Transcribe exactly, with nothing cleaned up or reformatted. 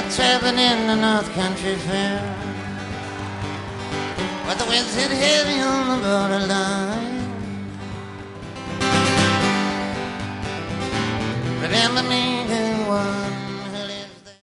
traveling in the North Country Fair, where the winds hit heavy on the borderline. Remember me who was